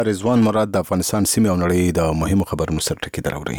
رضوان مراد د افغانستان سیمې او نړۍ د مهمو خبرونو سره ټکی دراوړي.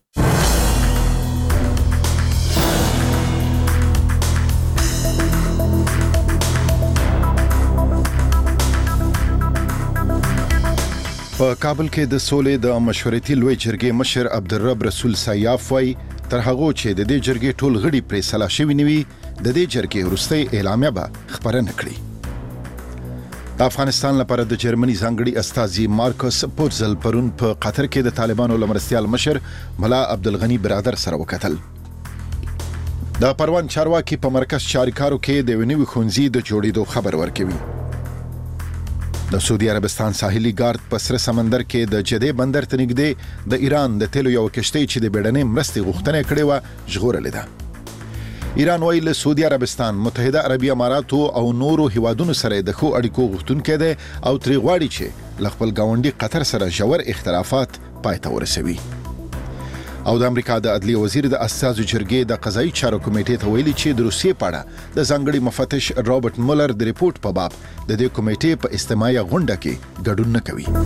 په کابل کې د سولې د مشورتي لوی جرګې مشر عبدالرب رسول سیاف وایي تر هغه چې د دې جرګې ټول غړي پرې سلا شوي نه وي د دې جرګې وروستۍ اعلامیه به خپرونه کړي. د افغانستان لپاره د جرمني ځانګړي استازي مارکوس پورزل پرون په قطر کې د طالبانو لمرستیال مشر ملا عبدالغني برادر سره وکتل. د پروان چارواکي په مرکز چارکارو کې د ونیو خونځي د جوړېدو خبر ورکوي. د سعودي عربستان ساحلي ګارد په سره سمندر کې د جدې بندر ته نږدې د ایران د تیلو یو کشتۍ چې د بیړنۍ مرستې غوښتنه کړې و ژغورلې ده. ایران وایي له سعودي عربستان، متحده عربي اماراتو او نورو هیوادونو سره د ښو اړیکو غوښتونکی دی او ترې غواړي چې له خپل ګاونډي قطر سره ژور اختلافات پای ته ورسوي. او د امریکا د عدلیې وزیر د اساسي جرګې د قضایي چارو کمیټې ته ویلي چې د روسیې په اړه د ځانګړي مفتش رابرټ مولر د ریپورت په باب د دې کمیټې په استماعي غونډه کې ګډون نه کوي.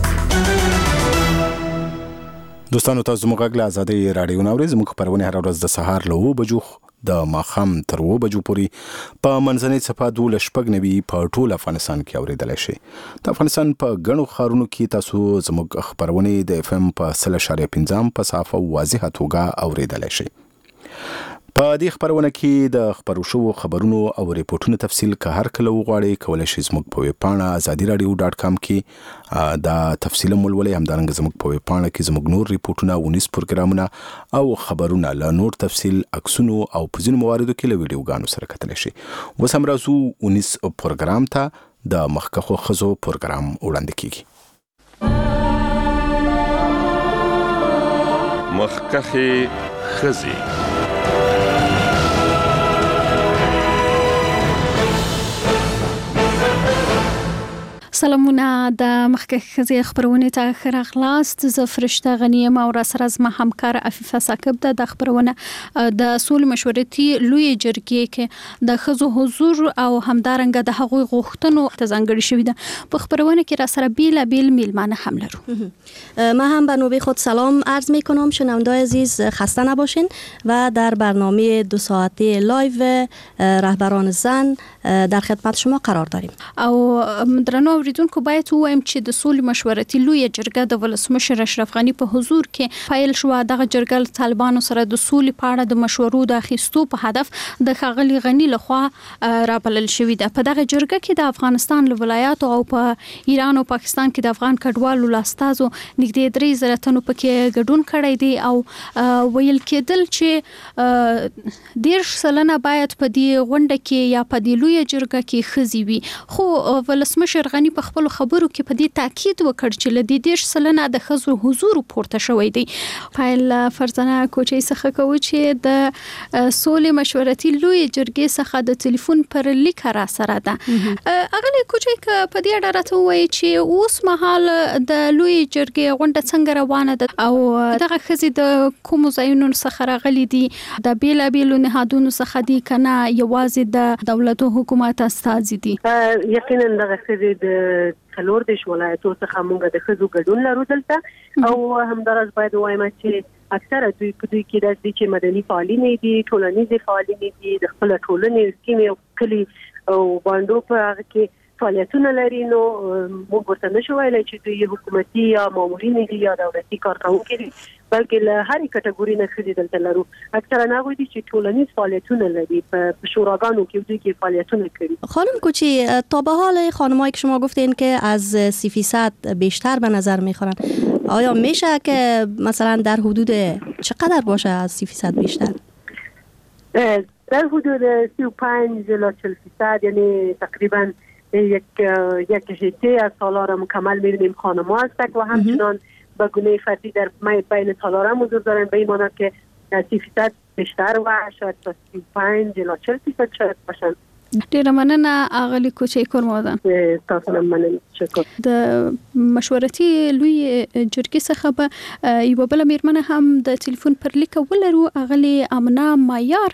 دوستانو تاسو زموږ غږ له آزادۍ راډیو نه اورئ. زموږ خبرونه هر ورځ د سهار له 9 بجو د ماښام تر 9 بجو پورې په منځنۍ صفحه 12 په ټول افغانستان کې اوریدلای شئ. د افغانستان په ګڼو ښارونو کې تاسو زموږ خبرونه د اف ام په 0.5 په صافه واضحه توګه اوریدلای شئ. په دې خبرونه کې د خبرو شو خبرونو او ریپورتونو تفصیل که هر کله وغواړئ کولای شئ زموږ په ویب پاڼه azadiradio.com کې دا تفصیل مولولئ. همدارنګه زموږ په ویب پاڼه کې زموږ نور ریپورتونه، 19 پروګرامونه او خبرونه له نور تفصیل، عکسونو او په ځینو مواردو کې له ویډیوګانو سره کتلی شئ. اوس هم راځو 19 پروګرام ته. د مخکښو ښځو پروګرام وړاندې کیږي. مخکښې ښځې. سلامونه د مخکښ ښځې خبرونه ته ښه راغلاست. زه فرشته غنی یم او راسره زما همکار عفیفه ثاقب ده. د خبرونه د سولې مشورتي لوی جرګې کې د ښځو حضور او همدارنګه د هغوی غوښتنو ته ځانګړي شوی ده. په خبرونه کې راسره بیل میلمانه هم لرو. من هم به نوبه خود سلام عرض می کنم. شنونده‌های عزیز خسته نباشین و در برنامه 2 ساعته لایو رهبران زن در خدمت شما قرار داریم. او درنو اوریدونکو باید وایم چې د سولې مشورتي لوی جرګه د ولسمشر اشرف غني په حضور کې فایل شو. دغه جرګه طالبانو سره د سولې په اړه د مشورو د اخیستو په هدف د ښاغلي غني لخوا رابلل شوې ده. په دغه جرګه کې د افغانستان له ولایاتو او په ایران او پاکستان کې د افغان کډوالو لاستازو نږدې 3,000 تنو پکې ګډون کړی دی او ویل کېدل چې 10% باید په دې غونډه کې یا په دې لوی جرګه کې ښځې وي. خو ولسمشر غني په خپل خبرو کې په دې تاکید وکړ چې له دې 10% د ښځو حضور پورته شوی دی. فایل فرزانه کوچي څخه کوي چې د سولې مشورتي لوی جرګې څخه د ټلیفون پر لیک را سره ده. اغلی کوچي په دې اړه راته وایي چې اوس مهال د لوی جرګې غونډه څنګه روانه ده او دغه ښځې د کوم ځایونو څخه راغلي دي، د بیلابیلو نهادونو څخه دي کنه یوازې د دولت او حکومت استازي دي. یقینا دغه ښځې د څلور دیش ولایتو څخه موږ د ښځو ګډون لرو دلته او همدارس باید وایم چې اکثره دوی کې د چې مدني فعالین دي، ټولنیز فعالین دي، د خپل ټولنې سیمې او کلی او باندې په هغه کې فعالیتونه لري. نو موږ ورته نشو ویلای چې دوی حکومتي یا مامورین دي یا دولتي کارکونکي دي، بلکې له هرې کټګوري نه ښځې دلته لرو. اکثرا هغوی دي چې ټولنیز فعالیتونه لري، په شوراګانو کې دوی کې فعالیتونه کوي. خانم کوچی، تا به حال خانمایی که شما گفتین که از 30% بیشتر به نظر میخورن، آیا میشه که مثلا در حدود چقدر باشه از 30% بیشتر؟ در حدود 35 الی 40%، یعنی تقریبا یک هیته از سالار مکمل می‌بینیم خانم‌ها هستند و همچنان به گونه فردی در بین سالاران حضور دارند. به این معنی که 30% بیشتر و شاید تا 35 الی 40% شاید باشند. ډیره مننه اغلی کوچي کورمودان. تاسو نه مننه. شکر. د مشورتي لوی جرګې څخه به یو بل میرمنه هم د ټلیفون پر لیک ولرو اغلی امنا معیار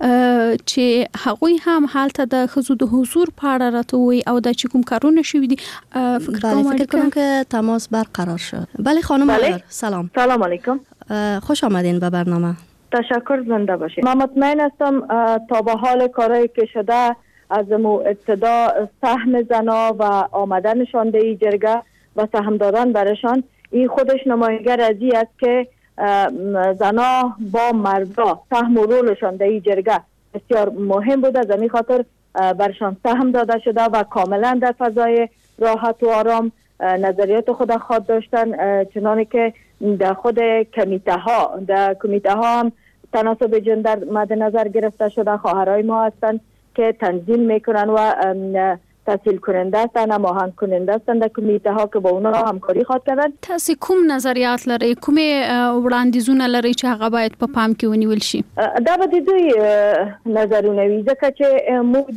چې هغوی هم حالت د خزو د حضور په اړه راټوي او د کوم کارونه شوي دي. فکر کنم که تماس برقرار شد. بله خانم معیار سلام. سلام علیکم. خوش آمدین به برنامه. تشکر، زنده باشید. من مطمئن هستم تا به حال کارهایی که شده از ابتدا سهم زنا و آمدنشان به این جرگه و سهم دادن برشان این خودش نمایانگر از این است که زنا با مردا سهم و رولشان در این جرگه بسیار مهم بوده. از این خاطر برشان سهم داده شده و کاملا در فضای راحت و آرام نظریات خود خود داشتن، چنانه که در خود کمیته ها هم تناسب جندر مد نظر گرفته شده. خواهرای ما هستند که تنظیم میکنن و تحصیل کننده هستن، هماهنگ کننده هستن در کمیته ها که با اونا همکاری خواهد کردن. تاسو کوم نظریات لرئ، کوم وړاندیزونه لرئ چې هغه باید په پام کې ونیول شي؟ دا به د دوی نظرونه وي، ځکه چې موږ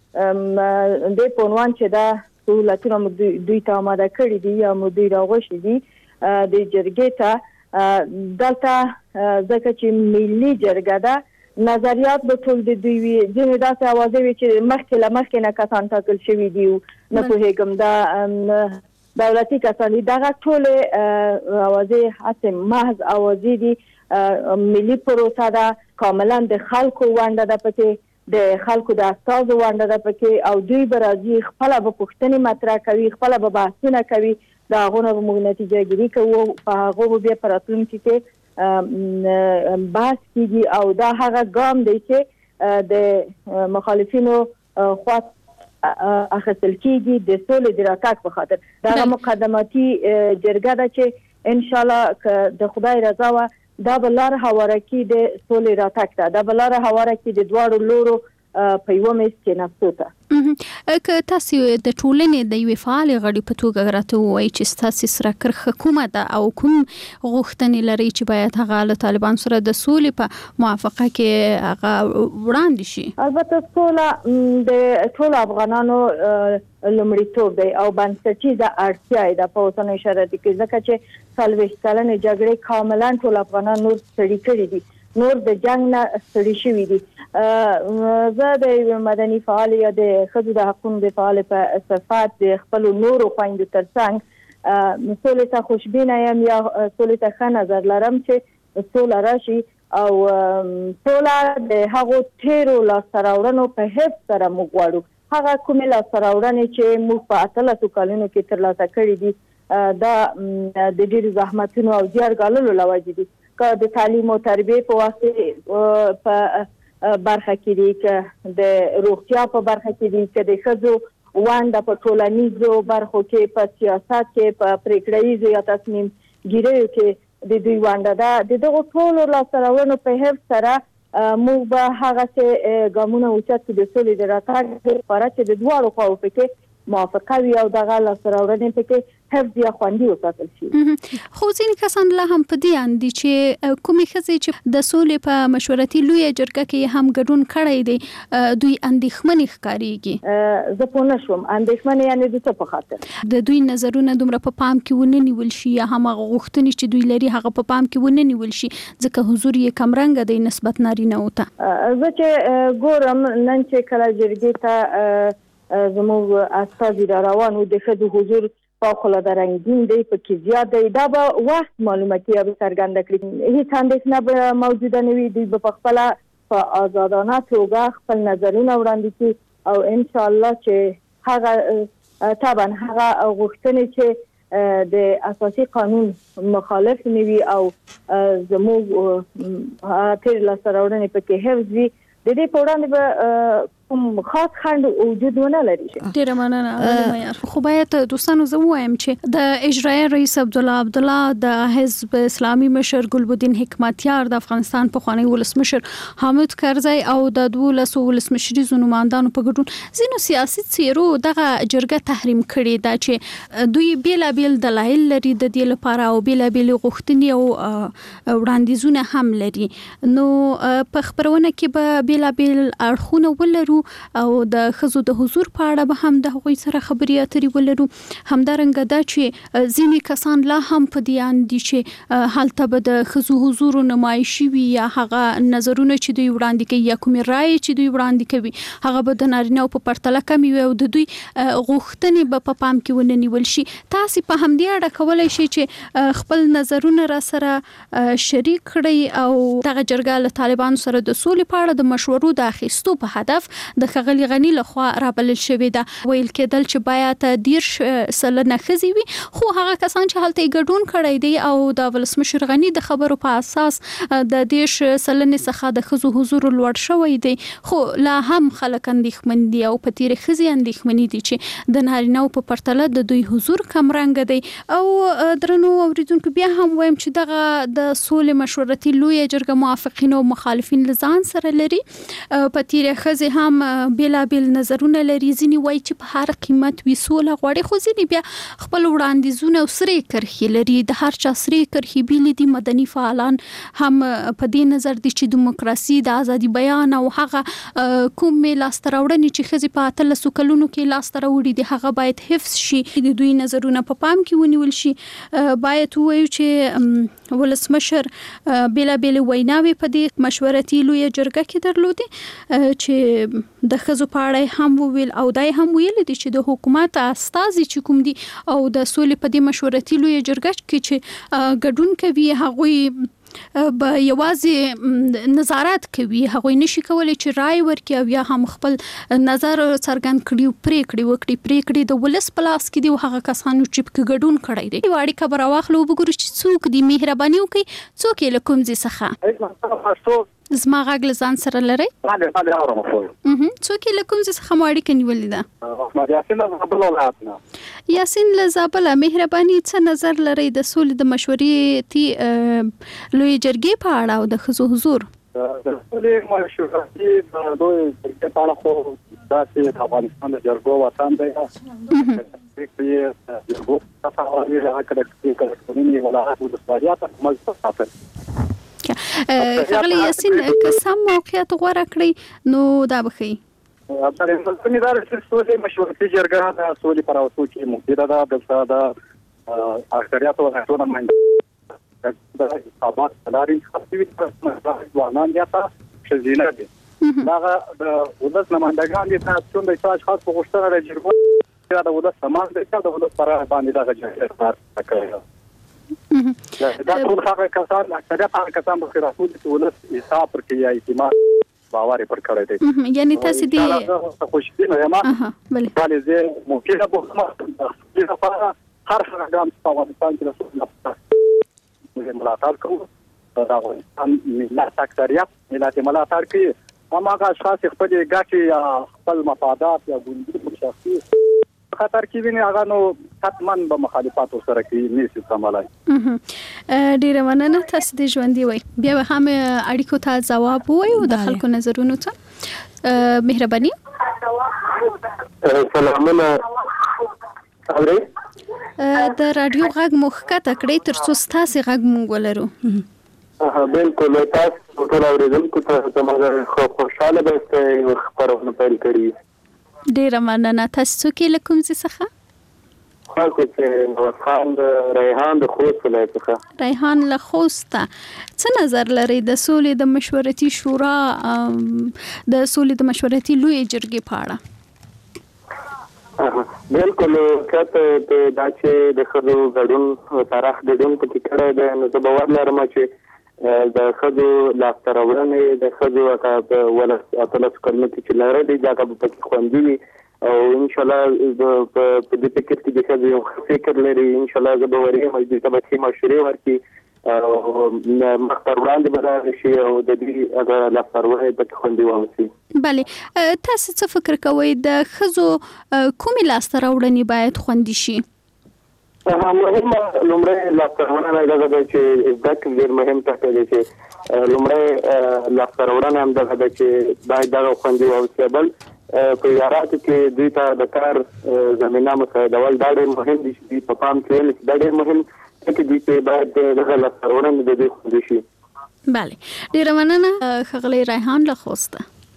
د پونوان چې دا سهولتونه دوی ته آماده کړي دي یا موږ دوی راغوښتي دي د جرګې ته دلته، ځکه چې ملي جرګه ده نظریات به ټول د دوی وي. ځینې داسې اوازې وي چې مخکې نه کسان ټاکل شوي دي، نه پوهېږم دا دولتي کسان دي. دغه ټولې اوازې هسې محض اوازې دي. ملي پروسه ده، کاملا د خلکو ونډه ده پکې، د خلکو د استازو ونډه ده پکې، او دوی به راځي خپله به پوښتنې مطرح کوي، خپله به بحثونه کوي، د هغونه به موږ نتیجه ګیري کوو، په هغو به بیا په راتلونکي کې بحث کیږي. او دا هغه ګام دی چې د مخالفینو خوا اخیستل کیږي د سولې د راتګ په خاطر. دا مقدماتي جرګه ده چې ان شاء الله که د خدای رضا و دا به لار هواره کی د سولې راتګ ته، دا به لار هواره کی د دواړو لورو په یو میز کې نفسو ته. که تاسو د ټولنې د یوې فعال غړي په توګه راته وایي چې تاسو سره کرخه کومه ده او کوم غوښتنې لري چې باید هغه له طالبان سره د سولې په موافقه کې هغه وړاندې شي؟ البته سوله د ټول افغانانو لومړیتوب دی او بنسټیزه اړتیا ده په اوسنۍ شرایطو کې، ځکه چې 40 کلنې جګړې کاملا ټول افغانان نور ستړي کړي دي، نور د جنگ نه ستړي شوي دي. زه د مدني فعال یا د ښځو د حقوقو د فعال په صفت د خپل نورو خویندو ترڅنګ سولې ته خوشبینه یم یا سولې ته ښه نظر لرم چې سوله راشي او سوله د هغو تیرو لاسته راوړنو په حفظ سره موږ غواړو. هغه کومې لاسته راوړنې چې موږ په 18 کلونو کې ترلاسه کړي دي دا د ډېرو زحمتونو او زیار ګاللو له وجې دي، که د تعلیم او تربیې په واسطه په برخه کې دي، که د روغتیا په برخه کې دي، که د ښځو ونډه په ټولنیزو برخو کې، په سیاست کې، په پریکړه یا تصمیم ګیریو کې د دوی ونډه ده. د دغو ټولو لاسته راوړنو په حفظ سره موږ به هغسې ګامونه اوچت کړو د سولې د راتګ لپاره چې د دواړو خواو پکې موافقه وي او دغه لاسته راوړنې پکې حفظ یا خوندي وساتل شي. خو ځینې کسان لا هم په دې اند دي چې کومې ښځې چې د سولې په مشورتي لویه جرګه کې هم ګډون کړی دی دوی اندېښمنې ښکارېږي. زه پوه نه شوم اندېښمنې یعنې د څه په خاطر؟ د دوی نظرونه دومره په پام کې ونه نیول شي یا هماغه غوښتنې چې دوی لري هغه په پام کې ونه نیول شي ځکه حضور یې کمرنګه دی نسبت نارینه‌وو ته. زه چې ګورم نن چې کله جرګې ته زموږ استازي را روان وو، د ښځو حضور فوق‌العاده رنګین دی، پکې زیات دی. دا به وخت معلومه کړي او څرګنده کړي. هیڅ اندېښنه به موجوده نه وي. دوی به په خپله په آزادانه توګه خپل نظرونه وړاندې کړي او انشاءالله چې هغه طبعا هغه غوښتنې چې د اساسي قانون مخالف نه وي او زموږ تیر لاسته راوړنې پکې حفظ وي، د دې په وړاندې به کوم خاص خنډ وجود ونه لري. ډیره مننه. خو باید دوستانو زه وایم چې د اجرایي رئیس عبدالله د حزب اسلامي مشر ګلبدین حکمتیار، د افغانستان پخوانی ولسمشر حامد کرزی او د 12 ولسمشریزو نمائندانو په ګډون ځینو سیاسي څیرو دغه جرګه تحریم کړې ده چې دوی بیلابیل دلایل لري د دې لپاره او بیلابیل غوښتنې او وړاندیزونه هم لري. نو په خبرونه کې به بیلابیل اړخونه ولرو او د خزو د حضور په اړه به هم د هغوی سره خبرې اترې ولرو. همدارنګه دا چې ځینې کسان لا هم په دې اندي چې هلته به د خزو حضور نمایشي وي یا هغه نظرونه چې دوی وړاندې کوي یا کومې رائے چې دوی وړاندې کوي هغه به د نارینه په پرتله کمی وي او د دوی غوښتنې به په پام کې ونه نیول شي. تاسو په همدې اړه کولای شئ چې خپل نظرونه را سره شریک کړئ او دغه جرګه له طالبانو سره د سولې په اړه د مشورو د اخیستو په هدف د ښاغلي غني لخوا رابلل شوې ده. ویل کېدل چې باید 10 سلنه ښځې وي، خو هغه کسان چې هلته ګډون کړی دی او د ولسمشر غني د خبرو په اساس د 10 سلنې څخه د ښځو حضور لوړ شوی دی، خو لا هم خلک اندېښمن دي او په تیرې ښځې اندېښمنې دي چې د نارینه‌و په پرتله د دوی حضور کم رنګ دی. او درنو اوریدونکو بیا هم وایم چې دغه د سولې مشورتي لویه جرګه موافقین او مخالفین لزان سره لري. په تیرې ښځې هم بیلابیل نظرونه لري. ځینې وایي چې په هر قیمت وي سوله غواړي، خو ځینې بیا خپل وړاندیزونه او سرې کرښې لري. د هر چا سرې کرښې بیلې دي. مدني فعالان هم په دې نظر دي چې دیموکراسي د ازادي بیان او هغه کومې لاسته راوړنې چې ښځې په 13 کلونو کې لاسته راوړي دي هغه باید حفظ شي، د دوی نظرونه په پام کې ونیول شي. باید ووایو چې ولسمشر بیلابیل ویناوي په دې مشورتي لویه جرګه کې درلودي چې د ښځو په اړه هم وویل او دای هم ویل دي چې د حکومت استازي چې کوم دي او د سولې په دې مشورتي لویه جرګه کې چې ګډون کوي هغوی به یوازې نظارت کوي، هغوی نشي کولای چې رائے ورکړي او یا هم خپل نظر څرګند کړي، پریکړې د ولس په لاس کې دي او هغه کسانو چې په ګډون کړی دي. واړی خبر واخلو وګورو چې څوک دي. مهرباني وکړئ څوک یې له کوم ځای څخه زما غږ لزان سره لري؟ څوک یې له کوم ځای څخه مو اړیکه نیولې ده؟ یاسین له زابله. مهرباني څه نظر لري د سولې د مشورتي لویې جرګې په اړه او د ښځو حضور؟ د سولې مشورتي لویې جرګې په اړه خو داسې د افغانستان د جرګو وطن دی. جرګو څخه اوري هغه کله کله ولایت ولسوالیات مزه ساتل. ښاغلی یاسین که سم موقعیت غوره کړئ نو دا به ښیي. افغانستان د سولې مشورتي جرګه د سولې پر اوسو کې مفیده ده. دلته د اکثریت ولایتونو باندې د انتخابات لاري خاصوي ځوانان یا ښځینه دي. دا د ولس نمائندګان دي چې د تاج خاص په غوښتنه د جرګو د ولس سماج د ولس پر باندې د جرګه کوي. دا ټول هغه کسان اکثریت هغه کسان په رسول چې ولس حساب پر کوي اعتماد باور پر کړی دی. یعنی تاسو دې خوشبینه یم بلې زه ممکنه به لپاره هر څنګه ګام په افغانستان کې رسول ملاتړ کوو. دا افغانستان ملت اکثریت ملت ملاتړ کوي. هغه اشخاص خپل ګټې یا خپل مفادات یا ګوندي شخصي خطر کې ویني هغه نو حتماً به مخالفت سره کوي نشي سمالای. ډیره مننه. تاسو د ژوندۍ وای بیا به هم اړیکو ته ځواب وایو د خلکو نظرونو ته. مهرباني. سلامونه. اورئ د رادیو غږ مخکته کړئ ترڅو تاسو غږ مونږ ولرو. بالکل تاسو ټول اوریدونکو ته زموږ خوشاله به خبرونه پیل کړي. ډیره مننه. تاسو کې له کوم ځای څخه؟ خو چې خان ریحان د خوست ولایت څخه. ریحان له خوست. څه نظر لري د سولې د مشورتي شورا د سولې د مشورتي لویې جرګې په اړه؟ بالکل کته دا چې د خدو غړون طرح ګډون پکې کړه د نو زه باور لرم چې د خدو لاسته راوړنې د خدو ولس اتلس کلمې چې لاره دي دا به پکې خوندي وي او ان شاء الله په دې فکر کې د خدو یو فکر لري. ان شاء الله زه به وریم چې د تبعي مشورې ورکي او مختار وړاندې به شي او د دې هغه لاسته راوړنې پکې خوندي وامسي. بله تاسو څه فکر کوئ د خزو کومې لاسته راوړنې باید خوندي شي؟ مهمه لومړی لاسته راوړنه دا ده چې زده کړې ډېر مهم ټکی دی چې لومړی لاسته راوړنه هم دغه ده چې باید دغه خوندي واوسي. بل په اداراتو کې دوی ته د کار زمینه مساعدول دا ډېر مهم دي چې په پام کې ونیسي. دا ډېر مهم دی چې باید دغه لاسته راوړنې د دوی خوندي شي. بله ډیره مننه ښاغلی ریحان له خوسته.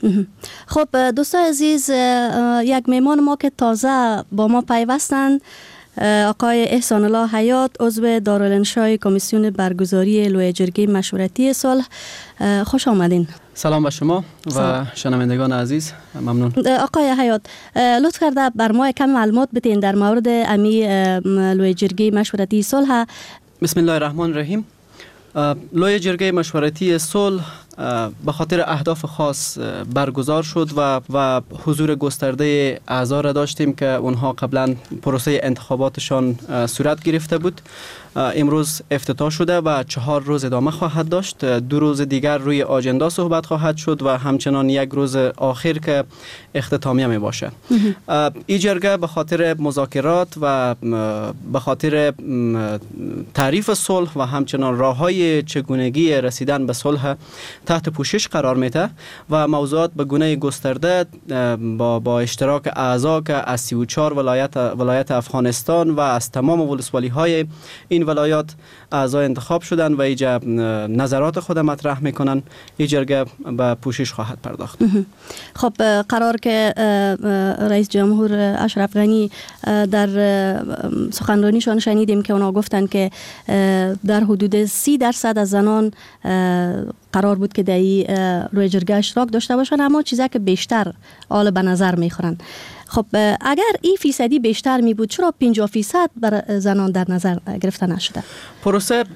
خب دوستان عزیز، یک مهمان ما که تازه با ما پیوستند، آقای احسان الله حیات، عضو دارالانشای کمیسیون برگزاری لوی جرگه مشورتی صلح. خوش آمدین. سلام به شما و شنوندگان عزیز، ممنون. آقای حیات، لطف کرده بر ما کم معلومات بدین در مورد امی لوی جرگه مشورتی صلح. بسم الله الرحمن الرحیم. لوی جرگه مشورتی صلح به خاطر اهداف خاص برگزار شد و حضور گسترده اعضا را داشتیم که اونها قبلا پروسه انتخاباتشان صورت گرفته بود. امروز افتتاح شده و 4 روز ادامه خواهد داشت. 2 روز دیگر روی آجندا صحبت خواهد شد و همچنان 1 روز آخر که اختتامیه می باشه. این جرگه به خاطر مذاکرات و به خاطر تعریف صلح و همچنان راههای چگونگی رسیدن به صلح تحت پوشش قرار میده و موضوعات به گونه گسترده با اشتراک اعضا که از 34 ولایت افغانستان و از تمام ولسوالی های این ولایات اعضا انتخاب شدن و اینجا نظرات خود مطرح میکنن. این جرگه به پوشش خواهد پرداخت. خب قرار که رئیس جمهور اشرف غنی در سخنرانیشان شنیدیم که اونا گفتن که در حدود 30% از زنان قرار بود که در روی جرگه اشتراک داشته باشن، اما چیزی که بیشتر آل به نظر میخورن. خب اگر این فیصدی بیشتر می بود، چرا 50% بر زنان در نظر گرفته نشده؟ پروسه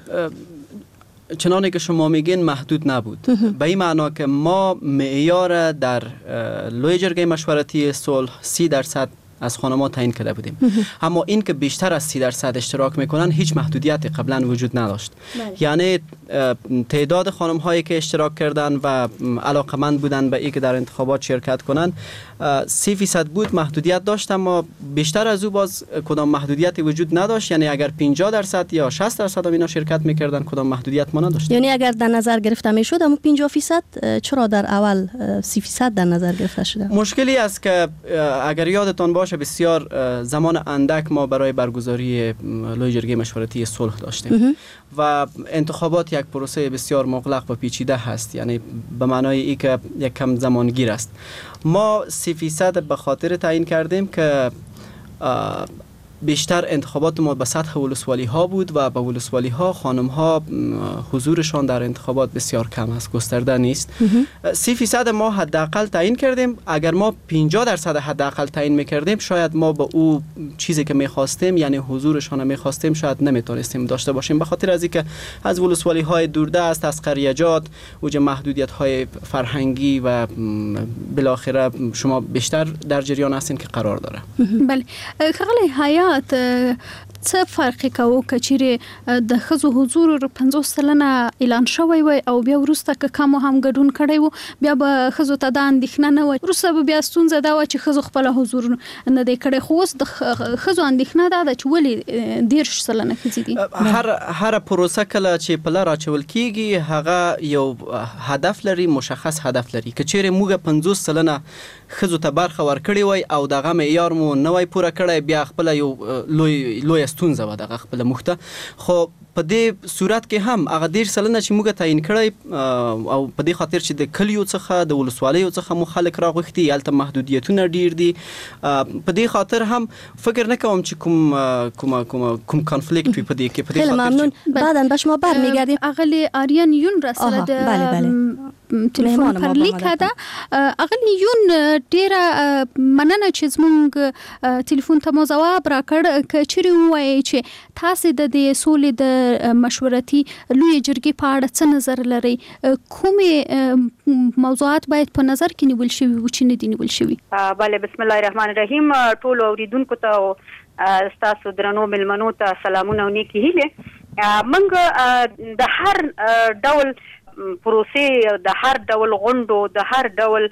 چنانه که شما میگین محدود نبود. به این معنا که ما معیار در لوی جرگه مشورتی صلح 30% از خانم‌ها تعیین کرده بودیم. اما این که بیشتر از 30% اشتراک میکنن هیچ محدودیتی قبلا وجود نداشت. یعنی تعداد خانم‌هایی که اشتراک کردن و علاقمند بودن به این که در انتخابات شرکت کنن 30% بود، محدودیت داشت، اما بیشتر از او باز کدام محدودیتی وجود نداشت. یعنی اگر 50% یا 60% اینا شرکت میکردن کدام محدودیت ما نداشت. یعنی اگر در نظر گرفته میشد اما 50%، چرا در اول 30% در نظر گرفته شده؟ مشکلی است که اگر یادتان باشه بسیار زمان اندک ما برای برگزاری لوی جرگه مشورتی صلح داشتیم و انتخابات یک پروسه بسیار مغلق و پیچیده هست. یعنی به معنای ای که یک کم زمانگیر است. ما 30% به خاطر تعیین کردیم که بیشتر انتخابات ما به سطح ولسوالی ها بود و به ولسوالی ها خانم ها حضورشان در انتخابات بسیار کم است، گسترده نیست. 30% ما حداقل تعیین کردیم. اگر ما 50% حداقل تعیین میکردیم شاید ما به او چیزی که میخواستیم، یعنی حضورشان میخواستیم، شاید نمیتونستیم داشته باشیم، به خاطر از اینکه از ولسوالی های دوردست، از قریجات اوج محدودیت های فرهنگی و بالاخره شما بیشتر در جریان هستین که قرار داره. بله خغلی حیات څه فرق کوي کچېرې د ښځو حضور 50 سلنه اعلان شوی وي او بیا وروسته که کم هم ګډون کړی وو، بیا به ښځو ته دا اندېښنه نه وي. وروسته به بیا ستونزه دا وه چې ښځو خپل حضور نه دی کړی، خو اوس د ښځو اندېښنه دا ده چې ولې 10 سلنه ښځې دي. هر پروسه کله چې پله راچول کیږي هغه یو هدف لري، مشخص هدف لري. که چیرې موږ 50 سلنه ښځو ته برخه ورکړې وای او دغه معیار مو نه وای پوره کړی، بیا خپل یو لوی ستونزه و دغه خپل مخته. خو په دې صورت کې هم هغه 10 سلنه چې موږ تعیین کړی او په دې خاطر چې د کلیو څخه د ولسوالیو څخه مو خلک راغوښتي، هلته محدودیتونه ډیر دي. په دې خاطر هم فکر نکوم چې کوم کانفلیکت وي په دې کې. خیلی ممنون. بعداً به شما برمیگردیم. اغلی آریان یون را سره د تلیفون پر لیکه ده. اغلی یون ډیره مننه چې زمونږ تلیفون ته مو ځواب راکړ. که چیرې ووایي چې تاسې د دې سولې د مشورتي لوی جرګې په اړه څه نظر لري، کومې موضوعات باید په نظر کې نیول شوي و چې نه دي نیول شوي؟ بله، بسم الله الرحمن الرحیم. ټولو اوریدونکو ته ستاسو درنو مېلمنو ته سلامونه او نیکې هیلې. موږ د هر ډول پروسې، د هر ډول غونډو، د هر ډول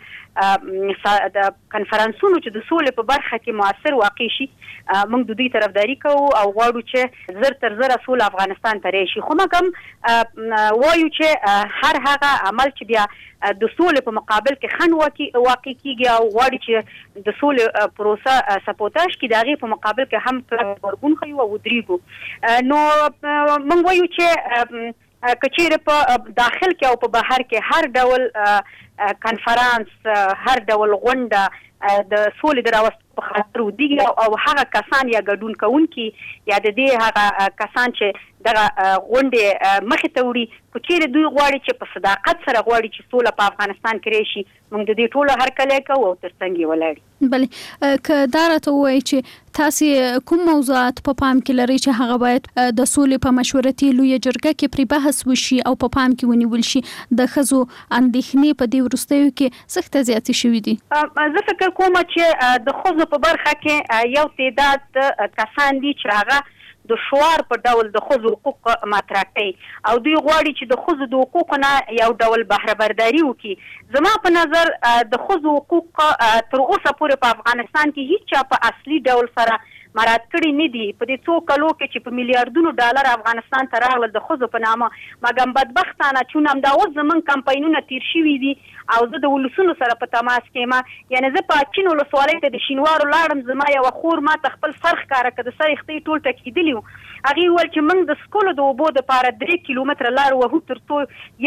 د کنفرانسونو چې د سولې په برخه کې مؤثر واقع شي، موږ د دوی طرفداري کوو او غواړو چې زر تر زره سوله افغانستان ته راشي. خو موږ هم وایو چې هر هغه عمل چې بیا د سولې په مقابل کې خنډ واقع کیږي او غواړي چې د سولې پروسه سپورټاژ کړي، د هغې په مقابل کې هم غبرګون ښیو او ودرېږو. نو موږ وایو چې کچېره په داخل کې او په بهر کې هر ډول کانفرنس هر ډول غونډه د سولې د راوستلو په خاطر ودیږي او هغه کسان یا ګډون کوونکي یا د دې هغه کسان چې دغه غونډې مخې ته وړي کچېره دوی غواړي چې په صداقت سره غواړي چې سوله په افغانستان کې راشي موږ د دې ټولو هرکلی کوو او ترڅنګ یې ولاړ بله که دا راته ووایي چې تاسې کوم موضوعات په پام کې لرئ چې هغه باید د سولې په مشورتي لویه جرګه کې پرې بحث وشي او په پام کې ونیول شي د ښځو اندېښنې په دې وروستیو کې سخته زیاتې شوي دي زه فکر کوم چې د ښځو په برخه کې یو تعداد کسان دي چې هغه د شعار په ډول د ښځو حقوق مطرح کوي او دوی غواړي چې د ښځو د حقوقو نه یو ډول بهره برداري وکړي زما په نظر د ښځو حقوق تر اوسه پورې په افغانستان کې هیڅ چا په اصلي ډول سره مراعات کړي نه دي په دې څو کلو کې چې په میلیارډونو ډالر افغانستان ته راغلل د ښځو په نامه مګر بدبختانه چې همدا اوس زموږ کمپاینونه تیر شوي دي او زه د ولسونو سره په تماس کې یم یعنې زه په اچین ولسوالۍ ته د شینوارو لاړم زما یوه خور ما ته خپل سر ښکاره کړه د سر یختۍ ټول ټکېدلي وو هغې وویل چې موږ د څښلو د اوبو دپاره 3 کیلومتره لار وهو تر څو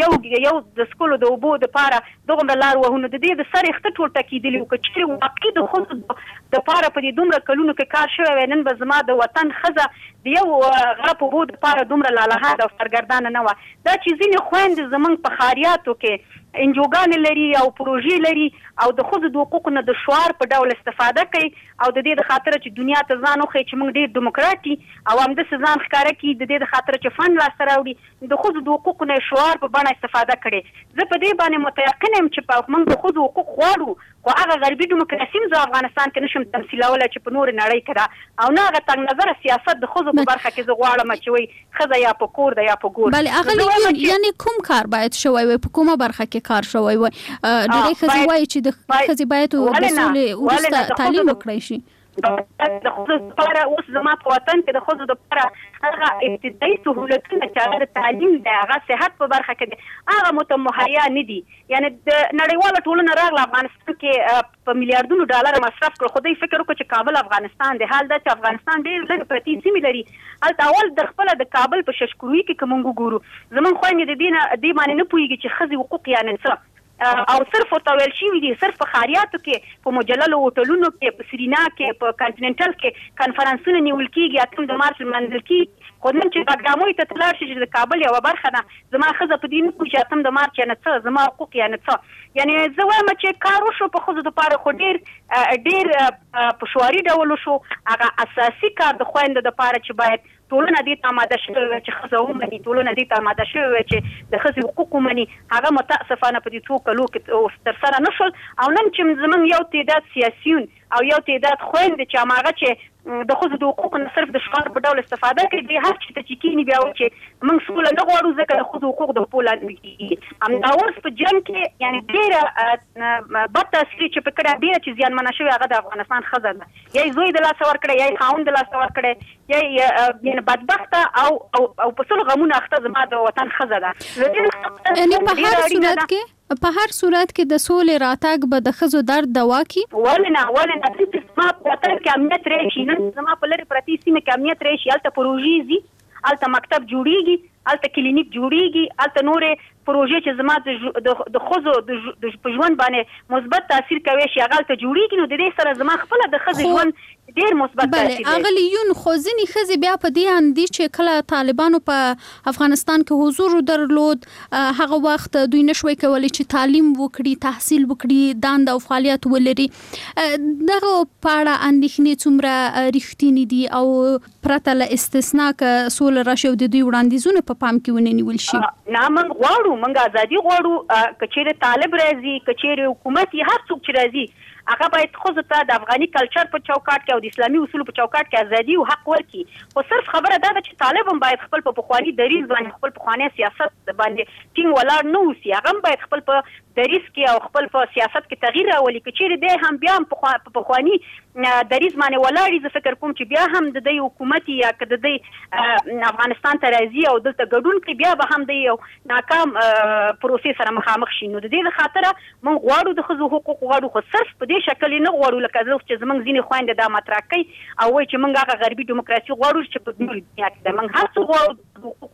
یو د څښلو د اوبو دپاره دغومره لار وهو نو د دې د سر یخته ټول ټکېدلي وو که چېرې واقعي د ښځو دپاره په دې دومره کلونو کې کار شوی وی نن به زما د وطن ښځه د یو غرب اوبو دپاره دومره لالهانده او سرګردانه نه وه دا چې ځینې خویندې زموږ په ښاریاتو کې انجوګانې لري او پروژې لري او د ښځو د حقوقو نه د شعار په ډول استفاده کوي او د دې د خاطره چې دنیا ته ځان وښیي چې موږ ډېر ډیموکراټ یي او همداسې ځان ښکاره کړي د دې د خاطره چې فن لاسته راوړي د ښځو د حقوقو نه شعار په بڼه استفاده کړي زه په دې باندې متیقن یم چې موږ د ښځو حقوق غواړو خو هغه غربي ډیموکراسي زه افغانستان کې نشم تمثیلولی چې په نورې نړۍ کې ده او نه هغه تنګ نظره سیاست د ښځو په برخه کې زه غواړم چې وایي ښځه یا په کور ده یا په ګور بله اغلې یعنې کوم کار باید شوی وای په کومه برخه کې کار شوی وای ډېری ښځې وایي چې د ښځې باید د سولې وروسته تعلیم وکړی شي د ښځو دپاره اوس زما په وطن کې د ښځو دپاره هغه ابتدایي سهولتونه چې هغه د تعلیم دی هغه صحت په برخه کې دی هغه مو ته مهیا نه دي یعنې د نړیواله ټولنه راغله افغانستان کې په میلیارډونو ډالر مصرف کړو خو دوی فکر وکړو چې کابل افغانستان دی حال دا چې افغانستان ډېر لږ پرتې سیمې لري هلته اول د خپله د کابل په ششکروي کې که موږ وګورو زموږ خویندې د دې باندې نه پوهېږي چې ښځې حقوق یعنې څه او صرف ورته ویل شوي دي صرف په ښاریاتو کې په مجللو هوټلونو کې په سرینا کې په کانټیننټل کې کنفرانسونه نیول کېږي 8 د مارچ لمانځل کېږي خو نن چې بګراموي ته ته لاړ شي چې د کابل یوه برخه ده زما ښځه په دې نه پوهېږي چې 8 د مارچ یعنې څه زما حقوق یعنې څه یعنې زه وایم چې کار وشو په ښځو دپاره خو ډېر په شعاري ډول وشو هغه اساسي کار د خویندو دپاره چې باید ټولنه دې ته آماده شوې وه چې ښځه ومني ټولنه دې ته آماده شوې وه چې د ښځې حقوق ومني هغه متاسفانه په دې څو کلو کې ترسره نه شول او نن چې زموږ یو تعداد سیاسیون او یو تعداد خویندې چې هماغه چې د ښځو د حقوقو نه صرف د شعار په ډول استفاده کوي دی هر چېرته چې کښېني بیا وایي چې موږ سوله نه غواړو ځکه د ښځو حقوق د پښو لاندې کېږي همدا اوس په جنګ کې یعنې ډېره بد تاثیر چې په کړی ډېره چې زیانمنه شوې هغه د افغانستان ښځه ده یا یې زوی د لاسه ورکړی یا یې خاوند د لاسه ورکړی یا یې بدبخته او په سلو غمونه اخته زما د وطن ښځه ده یعنې په هر صورت کې د سولې راتګ به د ښځو درد دوا کړي ولې نه زما په وطن کې امنیت راشي نن زما په لرې پرتې سیمه کې امنیت راشي هلته پروژې ځي هلته مکتب جوړېږي هلته کلینیک جوړېږي هلته نورې پروژې چې زما د ښځو په ژوند باندې مثبت تاثیر کوي شي هغه هلته جوړېږي نو د دې سره زما خپله د ښځې ژوند ډېر مثبت تاثیر لري اغلې یون خو ځینې ښځې بیا په دې اندي چې کله طالبانو په افغانستان کې حضور درلود هغه وخت دوی نشوي کولی چې تعلیم وکړي تحصیل وکړي دنده او فعالیت ولري دغه په اړه اندېښنې څومره رښتینې دي او پرته له استثنا که سوله راشي او د دوی وړاندیزونه په پام کې ونه نیول شي نه موږ غواړو موږ ازادي غواړو که چېرې طالب راځي که چېرې حکومت یې هر څوک چې راځي هغه باید ښځو ته د افغاني کلچر په چوکاټ کې او د اسلامي اصولو په چوکاټ کې ازادي او حق ورکړي خو صرف خبره دا ده چې طالب هم باید خپل په پخواني دریځ باندې خپل پخوانی سیاست باندې ټینګ ولاړ نه اوسي هغه هم باید خپل په دریځ کې او خپل په سیاست کې تغییر راولي که چېرې دی هم بیا هم په پخواني دریځ باندې ولاړ زه فکر کوم چې بیا هم د دوی حکومت یا که د دوی افغانستان ته راځي او دلته ګډون کړي بیا به هم د یو ناکام پروسې سره مخامخ شي نو د دې له خاطره موږ غواړو د ښځو حقوق غواړو خو صرف په دې شکل نه غواړو لکه زه چې زموږ ځینې خویندې دا مطرح کوي او وایي چې موږ هغه غربي ډیموکراسي غواړو چې په نورې دنیا کې ده موږ هر څه غواړو حقوق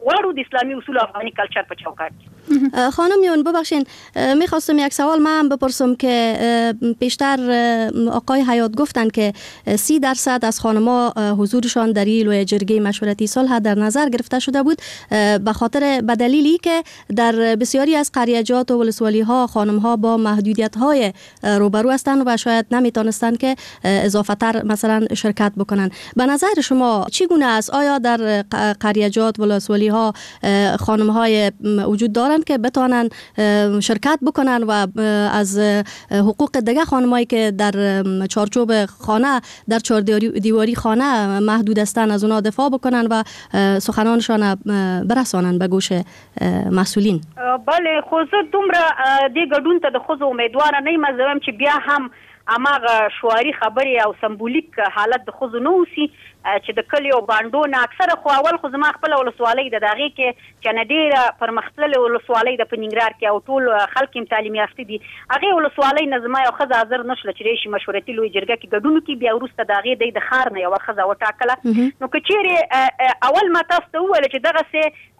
غواړو د اسلامي اصول افغاني کلچر په چوکاټ. خانم یون ببخشین میخواستم یک سوال من بپرسم که پیشتر آقای حیات گفتن که 30% از خانم‌ها حضورشان در این لوی جرگه مشورتی صلح در نظر گرفته شده بود به دلیلی که در بسیاری از قریجات و ولسوالی‌ها خانم‌ها با محدودیت‌های روبرو هستند و شاید نمیتونستند که اضافه‌تر مثلا شرکت بکنن. به نظر شما چگونه است؟ آیا در قریجات و ولسوالی‌ها خانم‌های وجود دارند که بتوانند شرکت بکنن و از حقوق دیگه خانمایی که در چارچوب خانه در چهار دیواری خانه محدود هستند از اونا دفاع بکنن و سخنانشان برسانن به گوش مسئولین؟ بله، خو زه دومره دې ګډون ته د ښځو امیدواره نه یم. زه وایم چې بیا هم هماغه شعاري خبرې او سمبولیک حالت د ښځو نه اوسي چې د کلي او بانډو نه اکثره. خو اول خو زما خپله ولسوالۍ ده، د هغې کې چې نه ډېره پرمختللې ولسوالۍ ده په ننګرهار کې او ټول خلک یې تعلیم یافته دي. هغې ولسوالۍ نه زما یو ښځه حاضر نه شوله چې راشي مشورتي لویې جرګه کې ګډون وکړي. بیا وروسته د هغې دی د ښار نه یوه ښځه وټاکله. نو که چیرې اول ما تاسو ته وویله چې دغسې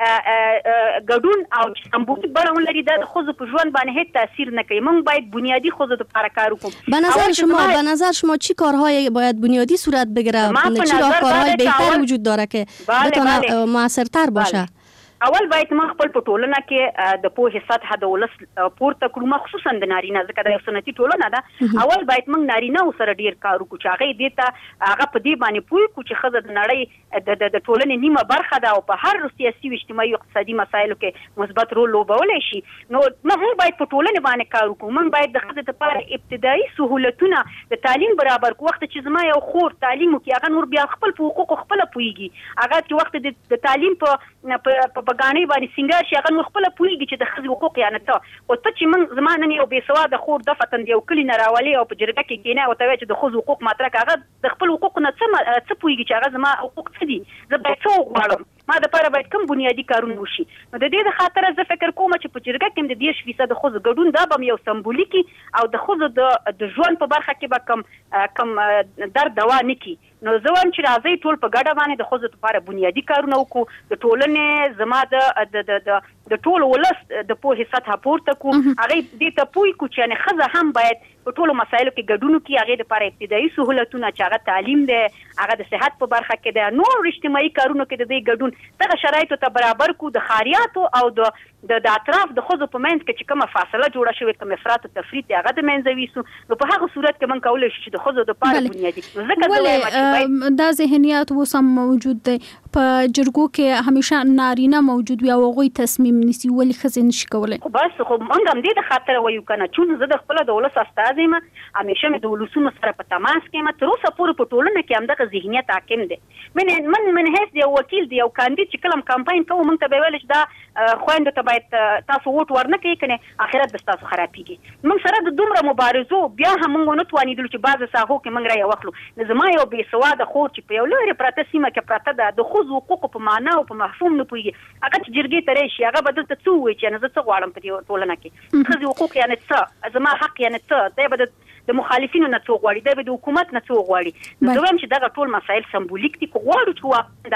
ګډون او سمبولیک بڼه ولري دا د ښځو په ژوند باندې هېڅ تاثیر نه کوي. موږ باید بنیادي ښځو دپاره کار وکړو. به نظر شما چی کارهای باید بنیادی صورت بگیره؟ چی راهکارهای بهتر وجود داره که بتونه موثرتر باشه؟ اول باید موږ خپل په ټولنه کې د پوهې سطح د ولس پورته کړو، مخصوصا د نارینه، ځکه دا یو سنتي ټولنه ده. اول باید موږ نارینه سره ډیر کار وکړو چې هغه دې ته هغه په دې باندې پوه کړو چې ښځه د نړۍ د ټولنې نیمه برخه ده او په هر سیاسي او اجتماعي او اقتصادي مسایلو کې مثبت رول لوبولی شي. نو موږ باید په ټولنه باندې کار وکړو. موږ باید د ښځې لپاره ابتدایي سهولتونه د تعلیم برابر کړو. وخت چې زما یو خور تعلیم وکړي هغه نور بیا خپل په حقوقو خپله پوهېږي. هغه چې وخت د تعلیم په بګانۍ باندې سینګار شي هغه نور خپله پوهېږي چې د ښځې حقوق یعنې څه. خو ته چې موږ زما نن یو بېسواده خور دفتن د یو کلي نه راولې او په جرګه کې کښېنې او ورته وایې چې د ښځو حقوق مطرح کړه، هغه د خپل حقوقو نه څه پوهېږي چې هغه زما حقوق څه دي، زه باید څه وغواړم، ما دپاره باید کوم بنیادي کارونه وشي. نو د دې د خاطره زه فکر کوم چې په جرګه کې هم د 30% د ښځو ګډون دا به هم یو سمبولیکي او د ښځو د ژوند په برخه کې به کم درد دوا نه کړي. نو زه وایم چې راځئ ټول په ګډه باندې د ښځو لپاره بنیادي کارونه وکړو. د ټولنې زما د ټول ولس د پوهې سطحه پورته کړو. هغې دې ته پوه کړو چې یعنې ښځه هم باید په ټولو مسایلو کې ګډون وکړي. هغې دپاره ابتدایي سهولتونه چې هغه تعلیم دی، هغه د صحت په برخه کې دی، نور اجتماعي کارونو کې د دې ګډون دغه شرایطو ته برابر کړو. د ښاریاتو او د اطراف د ښځو په منځ کې چې کومه فاصله جوړه شوې، کوم افراط او تفریط دی، هغه د منځه ویسو. نو په هغه صورت کې موږ کولی شو چې د ښځو دپاره بنیادي دا ذهنیت اوس هم موجود دی په جرګو کې، همیشه نارینه موجود وي او هغوی تصمیم نیسي، ولې ښځې نشي کولی؟ خو بس خو موږ هم دې د خاطره وایو که نه، چون زه د خپله د ولس استازی یم، همیشه مې د ولسونو سره په تماس کې یم. تر اوسه پورې په ټولنه کې همدغه ذهنیت حاکم دی. من حیث د یو وکیل د یو کاندید چې کله هم کمپاین کوو موږ ته به ویل چې دا خویندو ته باید تاسو ووټ ورنه کوئ که نه آخرت به ستاسو خرابېږي. موږ سره د دومره مبارزو بیا هم موږ ونه توانېدلو چې بعضې ساحو کې موږ رایه واخلو. نو زما یو بېسواده خور چې په یو لرې پرته سیمه کې پرته ده، د ښځو حقوقو په معنا او په مفهوم نه پوهېږي، هغه چې جرګې ته راشي هغه به دلته څه ووایي چې یعنې زه څه غواړم په دې ټولنه کې، ښځې حقوق یعنې څه، زما حق یعنې څه، دی به د مخالفینو نه څه غواړي، دی به د حکومت نه څه غواړي. نو زه وایم چې دغه ټول مسایل سمبولیک دي که غواړو چې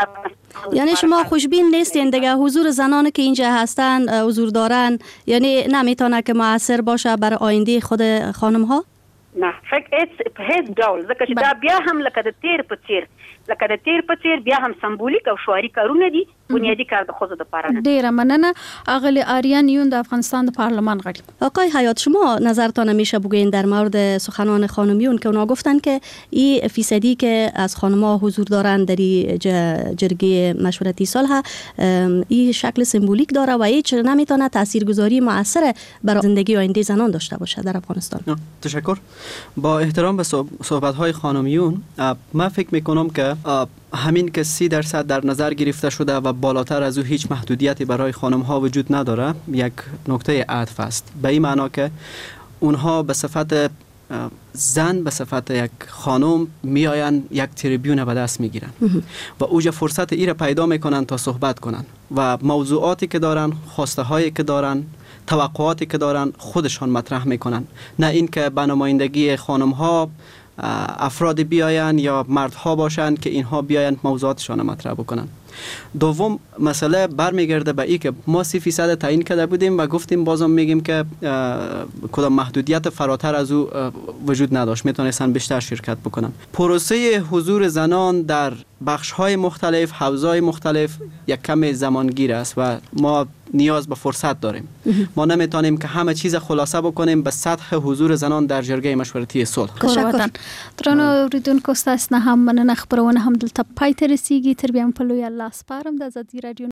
یعنی شما خوشبین نیستین دیگه حضور زنانی که اینجا هستن حضور دارن یعنی نمیتونه که مؤثر باشه برای آینده خود خانم ها؟ نه فکر هیڅ ډول، ځکه چې دا بیا هم لکه د تیر په څیر بیا هم سمبولیک او شعاري کارونه دي، بنیادی کار د ښځو دپاره نه. ډیره مننه. اغلی آریان یون د افغانستان د پارلمان غړي. آقای حیات، شما نظرتان میشه بگوین در مورد سخنان خانمیون که اونا گفتن که این فیصدی که از خانم‌ها حضور دارن در جرگه مشورتی صلح این شکل سمبولیک داره و هیچ نمیتونه تاثیرگذاری مؤثر برای زندگی آینده زنان داشته باشه در افغانستان. تشکر. با احترام به صحبت‌های خانمیون، من فکر میکنم که همین که 30% در نظر گرفته شده و بالاتر از او هیچ محدودیتی برای خانم ها وجود نداره یک نکته عطف است. به این معنا که اونها به صفت زن، به صفت یک خانم میآیند یک تریبیون به دست میگیرن و اوجا فرصت ای را پیدا میکنن تا صحبت کنن و موضوعاتی که دارن، خواسته هایی که دارن، توقعاتی که دارن خودشان مطرح میکنن. نه اینکه به نمایندگی خانم ها افراد بیاین یا مردها باشند که اینها بیاین موضوعاتشان مطرح بکنن. دوم مسئله برمیگرده به این که ما 30% تعیین کرده بودیم و گفتیم بازم میگیم که کدام محدودیت فراتر از او وجود نداشت، میتونستن بیشتر شرکت بکنن. پروسه حضور زنان در بخش‌های مختلف، حوزه‌های مختلف یک کم زمانگیر است و ما نیاز به فرصت داریم. ما نمیتونیم که همه چیز خلاصه بکنیم به سطح حضور زنان در جرګې مشورتي صلح. تشکر. درنو اوریدونکو ستاسو نه هم مننه، خبرونه هم دلته پای ته رسیږي. تر بیا په لوی الله سپارم د ازادي رادیو